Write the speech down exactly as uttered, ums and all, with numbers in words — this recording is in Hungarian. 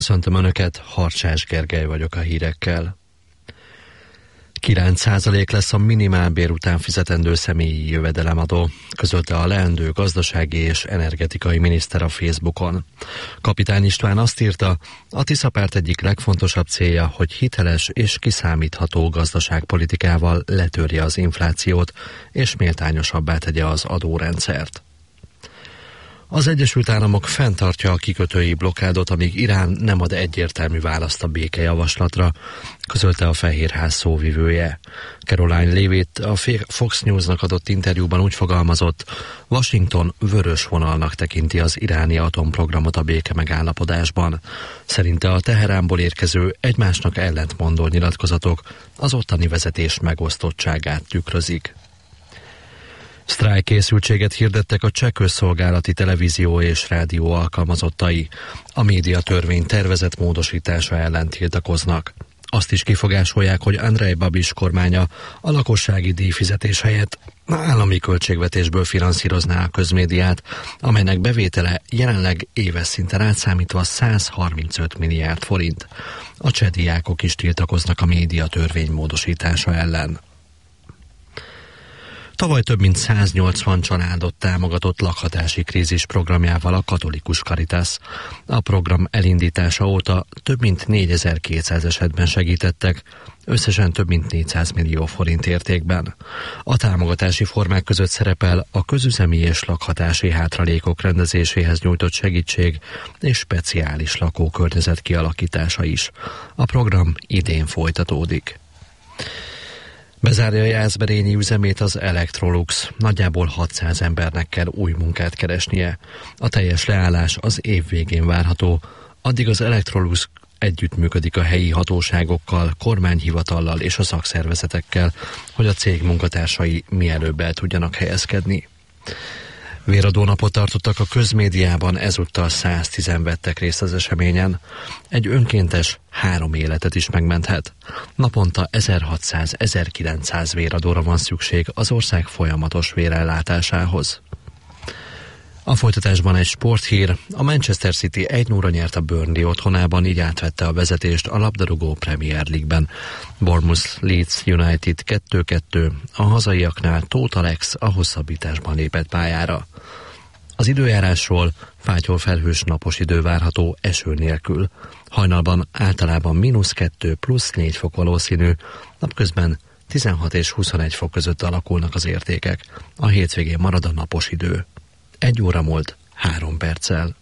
Köszöntöm Önöket, Harcsás Gergely vagyok a hírekkel. kilenc százalék lesz a minimálbér után fizetendő személyi jövedelemadó, közölte a leendő gazdasági és energetikai miniszter a Facebookon. Kapitány István azt írta, a Tiszapárt egyik legfontosabb célja, hogy hiteles és kiszámítható gazdaságpolitikával letörje az inflációt, és méltányosabbá tegye az adórendszert. Az Egyesült Államok fenntartja a kikötői blokkádot, amíg Irán nem ad egyértelmű választ a békejavaslatra, közölte a Fehérház szóvivője. Caroline Leavitt a Fox Newsnak adott interjúban úgy fogalmazott, Washington vörös vonalnak tekinti az iráni atomprogramot a béke megállapodásban. Szerinte a Teheránból érkező egymásnak ellentmondó nyilatkozatok az ottani vezetés megosztottságát tükrözik. Sztrájkkészültséget hirdettek a cseh közszolgálati televízió és rádió alkalmazottai. A médiatörvény tervezett módosítása ellen tiltakoznak. Azt is kifogásolják, hogy Andrej Babis kormánya a lakossági díjfizetés helyett állami költségvetésből finanszírozná a közmédiát, amelynek bevétele jelenleg éves szinten átszámítva száz harmincöt milliárd forint. A cseh diákok is tiltakoznak a médiatörvény módosítása ellen. Tavaly több mint száznyolcvan családot támogatott lakhatási krízis programjával a Katolikus Caritas. A program elindítása óta több mint négyezer-kétszáz esetben segítettek, összesen több mint négyszáz millió forint értékben. A támogatási formák között szerepel a közüzemi és lakhatási hátralékok rendezéséhez nyújtott segítség és speciális lakókörnyezet kialakítása is. A program idén folytatódik. Bezárja a jászberényi üzemét az Electrolux. Nagyjából hatszáz embernek kell új munkát keresnie. A teljes leállás az év végén várható. Addig az Electrolux együttműködik a helyi hatóságokkal, kormányhivatallal és a szakszervezetekkel, hogy a cég munkatársai mielőbb el tudjanak helyezkedni. Véradónapot tartottak a közmédiában, ezúttal száztízen vettek részt az eseményen. Egy önkéntes három életet is megmenthet. Naponta ezerhatszáz-ezerkilencszáz véradóra van szükség az ország folyamatos vérellátásához. A folytatásban egy sporthír. A Manchester City egy nulla nyert a Burnley otthonában, így átvette a vezetést a labdarúgó Premier League-ben. Bournemouth Leeds United kettő kettő, a hazaiaknál Tóth Alex a hosszabbításban lépett pályára. Az időjárásról: fátyol felhős napos idő várható eső nélkül. Hajnalban általában mínusz kettő plusz négy fok valószínű, napközben tizenhat és huszonegy fok között alakulnak az értékek. A hétvégén marad a napos idő. Egy óra múlt három perccel.